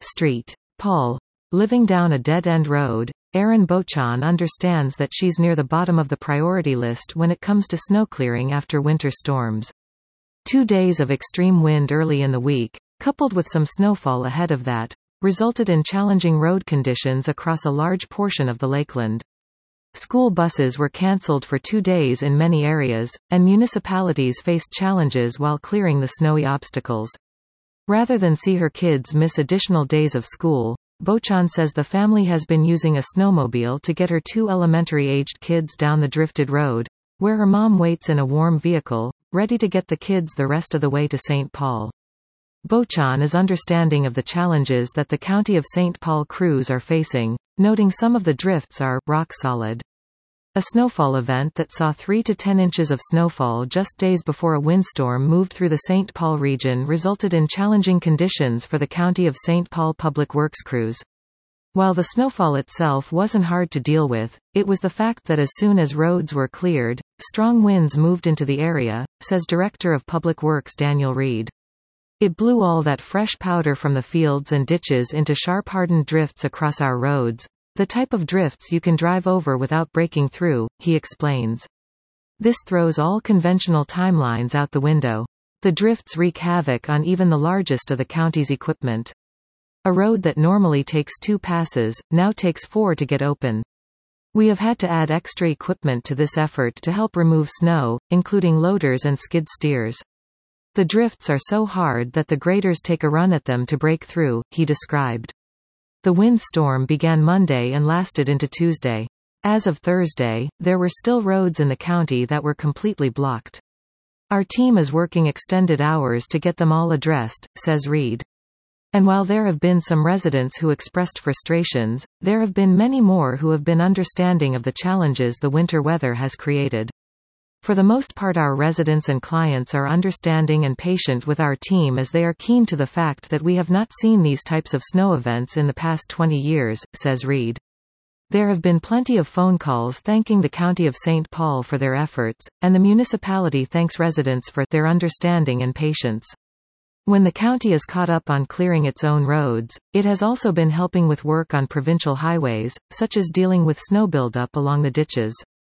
Street. Paul. Living down a dead-end road, Erin Beauchamp understands that she's near the bottom of the priority list when it comes to snow clearing after winter storms. 2 days of extreme wind early in the week, coupled with some snowfall ahead of that, resulted in challenging road conditions across a large portion of the Lakeland. School buses were cancelled for 2 days in many areas, and municipalities faced challenges while clearing the snowy obstacles. Rather than see her kids miss additional days of school, Beauchamp says the family has been using a snowmobile to get her 2 elementary-aged kids down the drifted road, where her mom waits in a warm vehicle, ready to get the kids the rest of the way to St. Paul. Beauchamp is understanding of the challenges that the County of St. Paul crews are facing, noting some of the drifts are rock solid. A snowfall event that saw 3 to 10 inches of snowfall just days before a windstorm moved through the St. Paul region resulted in challenging conditions for the County of St. Paul Public Works crews. While the snowfall itself wasn't hard to deal with, it was the fact that as soon as roads were cleared, strong winds moved into the area, says Director of Public Works Daniel Reed. It blew all that fresh powder from the fields and ditches into sharp hardened drifts across our roads. The type of drifts you can drive over without breaking through, he explains. This throws all conventional timelines out the window. The drifts wreak havoc on even the largest of the county's equipment. A road that normally takes 2 passes, now takes 4 to get open. We have had to add extra equipment to this effort to help remove snow, including loaders and skid steers. The drifts are so hard that the graders take a run at them to break through, he described. The windstorm began Monday and lasted into Tuesday. As of Thursday, there were still roads in the county that were completely blocked. Our team is working extended hours to get them all addressed, says Reed. And while there have been some residents who expressed frustrations, there have been many more who have been understanding of the challenges the winter weather has created. For the most part, our residents and clients are understanding and patient with our team as they are keen to the fact that we have not seen these types of snow events in the past 20 years, says Reed. There have been plenty of phone calls thanking the County of St. Paul for their efforts, and the municipality thanks residents for their understanding and patience. When the county is caught up on clearing its own roads, it has also been helping with work on provincial highways, such as dealing with snow buildup along the ditches.